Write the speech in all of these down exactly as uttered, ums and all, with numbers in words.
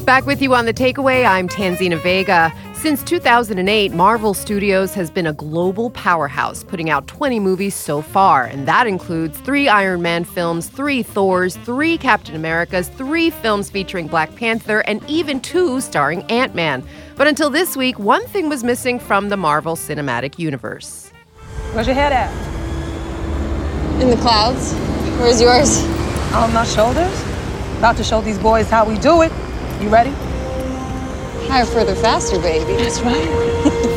Back with you on The Takeaway, I'm Tanzina Vega. Since two thousand eight, Marvel Studios has been a global powerhouse, putting out twenty movies so far. And that includes three Iron Man films, three Thors, three Captain Americas, three films featuring Black Panther, and even two starring Ant-Man. But until this week, one thing was missing from the Marvel Cinematic Universe. Where's your head at? In the clouds. Where's yours? On my shoulders. About to show these boys how we do it. You ready? Higher, further, faster, baby. That's right.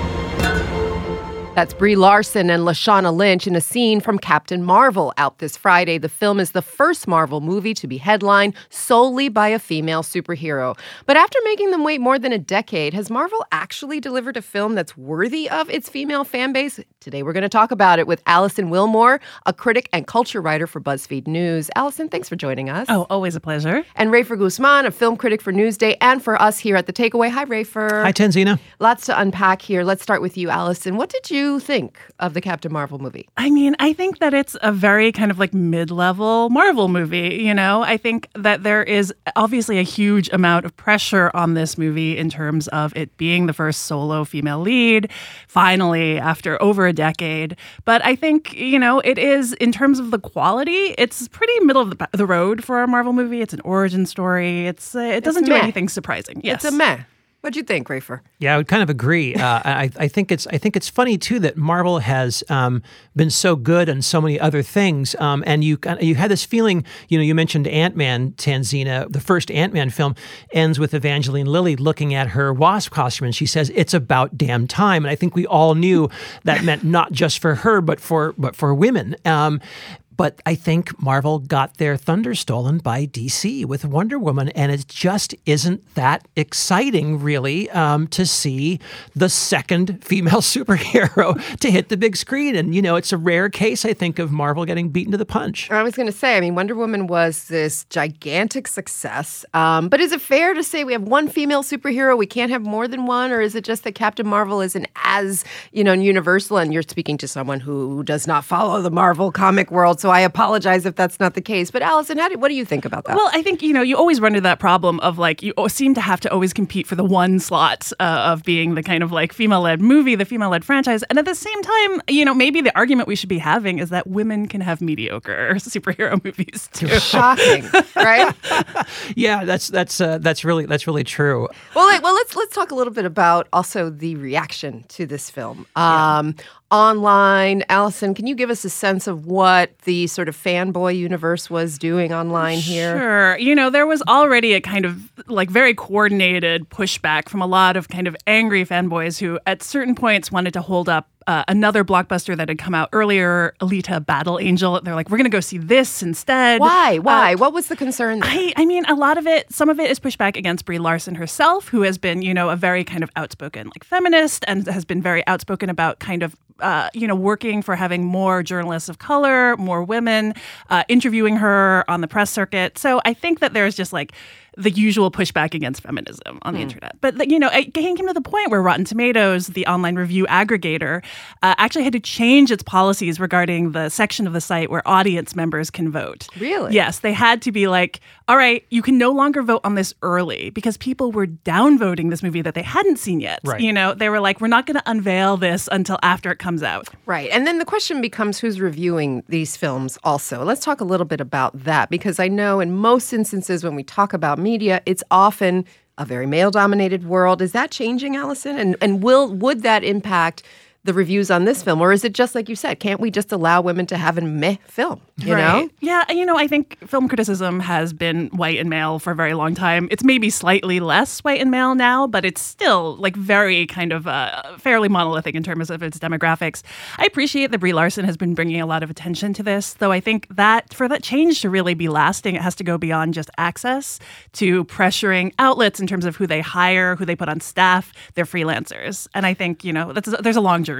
That's Brie Larson and Lashana Lynch in a scene from Captain Marvel, out this Friday. The film is the first Marvel movie to be headlined solely by a female superhero. But after making them wait more than a decade, has Marvel actually delivered a film that's worthy of its female fan base? Today we're going to talk about it with Allison Wilmore, a critic and culture writer for BuzzFeed News. Allison, thanks for joining us. Oh, always a pleasure. And Rafer Guzman, a film critic for Newsday and for us here at The Takeaway. Hi, Rafer. Hi, Tanzina. Lots to unpack here. Let's start with you, Allison. What did you think of the Captain Marvel movie? I mean, I think that it's a very kind of like mid-level Marvel movie, you know? I think that there is obviously a huge amount of pressure on this movie in terms of it being the first solo female lead, finally, after over a decade. But I think, you know, it is, in terms of the quality, it's pretty middle of the, the road for a Marvel movie. It's an origin story. It's uh, It doesn't it's do meh. anything surprising. Yes. It's a meh. What'd you think, Rafer? Yeah, I would kind of agree. Uh, I, I think it's I think it's funny too that Marvel has um, been so good on so many other things, um, and you you had this feeling. You know, you mentioned Ant-Man, Tanzina. The first Ant-Man film ends with Evangeline Lilly looking at her wasp costume, and she says, "It's about damn time." And I think we all knew that meant not just for her, but for but for women. Um, But I think Marvel got their thunder stolen by D C with Wonder Woman, and it just isn't that exciting, really, um, to see the second female superhero to hit the big screen. And, you know, it's a rare case, I think, of Marvel getting beaten to the punch. I was going to say, I mean, Wonder Woman was this gigantic success. Um, but is it fair to say we have one female superhero, we can't have more than one? Or is it just that Captain Marvel isn't as, you know, universal? And you're speaking to someone who does not follow the Marvel comic world. So I apologize if that's not the case. But Allison, how do, what do you think about that? Well, I think, you know, you always run into that problem of like, you seem to have to always compete for the one slot uh, of being the kind of like female-led movie, the female-led franchise. And at the same time, you know, maybe the argument we should be having is that women can have mediocre superhero movies too. Shocking, right? Yeah, that's that's uh, that's really that's really true. Well, like, well, let's let's talk a little bit about also the reaction to this film. Um, yeah. Online, Allison, can you give us a sense of what the sort of fanboy universe was doing online here? Sure. You know, there was already a kind of like very coordinated pushback from a lot of kind of angry fanboys who at certain points wanted to hold up Uh, another blockbuster that had come out earlier, Alita Battle Angel. They're like, we're going to go see this instead. Why? Why? Uh, what was the concern there? I, I mean, a lot of it, some of it is pushback against Brie Larson herself, who has been, you know, a very kind of outspoken like feminist and has been very outspoken about kind of, uh, you know, working for having more journalists of color, more women, uh, interviewing her on the press circuit. So I think that there's just like the usual pushback against feminism on the hmm. internet. But, you know, it came to the point where Rotten Tomatoes, the online review aggregator, uh, actually had to change its policies regarding the section of the site where audience members can vote. Really? Yes, they had to be like, all right, you can no longer vote on this early because people were downvoting this movie that they hadn't seen yet. Right. You know, they were like, we're not going to unveil this until after it comes out. Right. And then the question becomes who's reviewing these films also. Let's talk a little bit about that because I know in most instances when we talk about media, it's often a very male-dominated world. Is that changing, Allison? And and will would that impact the reviews on this film? Or is it just like you said, can't we just allow women to have a meh film, you right. know? Yeah, you know, I think film criticism has been white and male for a very long time. It's maybe slightly less white and male now, but it's still like very kind of uh, fairly monolithic in terms of its demographics. I appreciate that Brie Larson has been bringing a lot of attention to this, though I think that for that change to really be lasting, it has to go beyond just access to pressuring outlets in terms of who they hire, who they put on staff, their freelancers. And I think, you know, that's there's a long journey.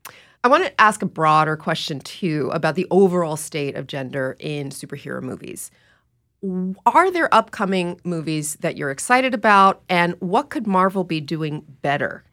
I want to ask a broader question, too, about the overall state of gender in superhero movies. Are there upcoming movies that you're excited about, and what could Marvel be doing better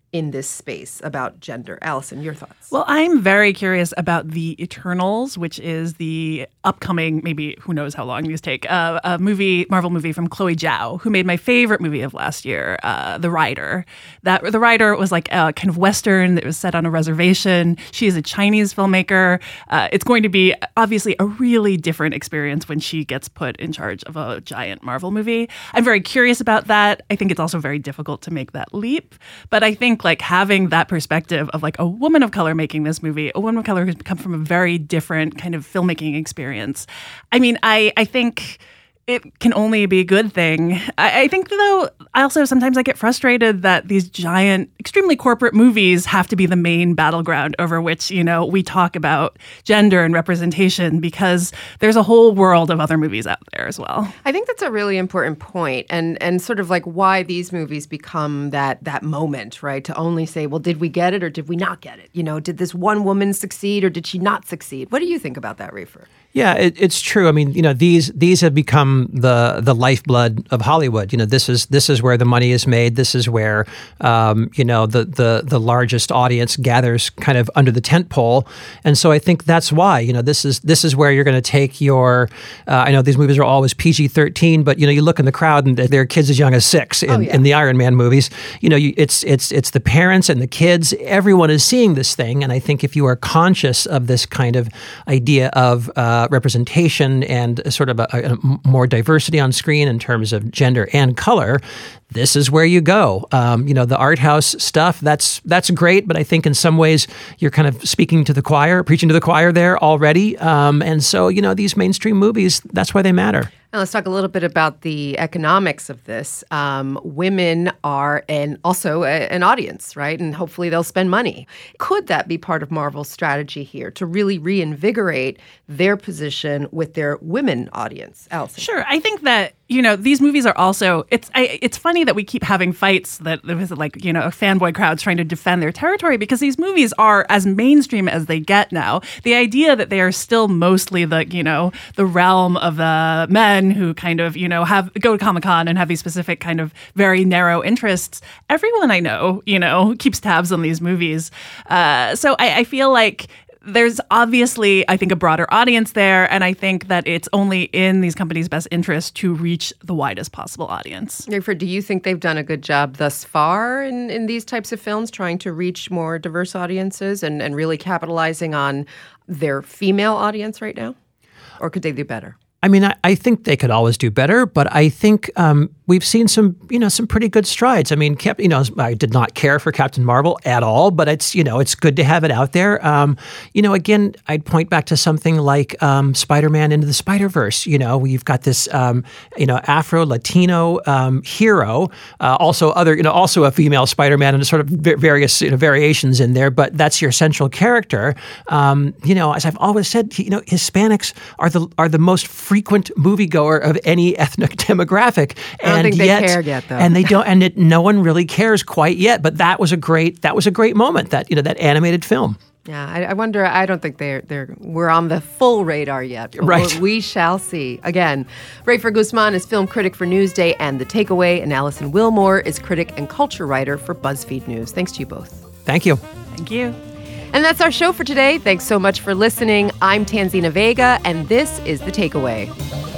in this space about gender. Allison, your thoughts? Well, I'm very curious about The Eternals, which is the upcoming, maybe who knows how long these take, uh, a movie, Marvel movie from Chloe Zhao, who made my favorite movie of last year, uh, The Rider. That The Rider was like a kind of Western that was set on a reservation. She is a Chinese filmmaker. Uh, it's going to be obviously a really different experience when she gets put in charge of a giant Marvel movie. I'm very curious about that. I think it's also very difficult to make that leap. But I think like having that perspective of like a woman of color making this movie, a woman of color who's come from a very different kind of filmmaking experience. I mean, I, I think it can only be a good thing. I, I think, though, I also sometimes I get frustrated that these giant, extremely corporate movies have to be the main battleground over which, you know, we talk about gender and representation, because there's a whole world of other movies out there as well. I think that's a really important point, and and sort of like why these movies become that that moment, right? To only say, well, did we get it or did we not get it? You know, did this one woman succeed or did she not succeed? What do you think about that, Rafer? Yeah, it, it's true. I mean, you know, these these have become the the lifeblood of Hollywood. You know, this is this is where the money is made. This is where um, you know the the the largest audience gathers kind of under the tent pole. And so I think that's why, you know, this is this is where you're going to take your. Uh, I know these movies are always P G thirteen, but you know, you look in the crowd and there are kids as young as six in, oh, yeah. in the Iron Man movies. You know, you, it's it's it's the parents and the kids. Everyone is seeing this thing, and I think if you are conscious of this kind of idea of uh, representation and sort of a, a more diversity on screen in terms of gender and color, this is where you go. Um, you know, the art house stuff, that's that's great, but I think in some ways you're kind of speaking to the choir, preaching to the choir there already. Um, and so, you know, these mainstream movies, that's why they matter. Now let's talk a little bit about the economics of this. Um, women are an, also a, an audience, right? And hopefully they'll spend money. Could that be part of Marvel's strategy here to really reinvigorate their position with their women audience? Allison? Sure. I think that, you know, these movies are also, it's I, it's funny that we keep having fights that with like, you know, fanboy crowds trying to defend their territory, because these movies are as mainstream as they get now. The idea that they are still mostly the, you know, the realm of the men who kind of, you know, have go to Comic-Con and have these specific kind of very narrow interests. Everyone I know, you know, keeps tabs on these movies. Uh, so I, I feel like there's obviously, I think, a broader audience there, and I think that it's only in these companies' best interest to reach the widest possible audience. Rafer, do you think they've done a good job thus far in, in these types of films, trying to reach more diverse audiences and, and really capitalizing on their female audience right now? Or could they do better? I mean, I, I think they could always do better, but I think um, we've seen some, you know, some pretty good strides. I mean, Cap, you know, I did not care for Captain Marvel at all, but it's, you know, it's good to have it out there. Um, you know, again, I'd point back to something like um, Spider-Man Into the Spider-Verse. You know, we've got this, um, you know, Afro-Latino um, hero, uh, also other, you know, also a female Spider-Man and sort of various, you know, variations in there, but that's your central character. Um, you know, as I've always said, you know, Hispanics are the are the most frequent moviegoer of any ethnic demographic. I don't and think they yet, care yet, though. And they don't, and it, no one really cares quite yet. But that was a great, that was a great moment. That you know, that animated film. Yeah, I, I wonder. I don't think they're they're we're on the full radar yet. But right. We shall see. Again, Rafer Guzman is film critic for Newsday and The Takeaway, and Allison Wilmore is critic and culture writer for BuzzFeed News. Thanks to you both. Thank you. Thank you. And that's our show for today. Thanks so much for listening. I'm Tanzina Vega, and this is The Takeaway.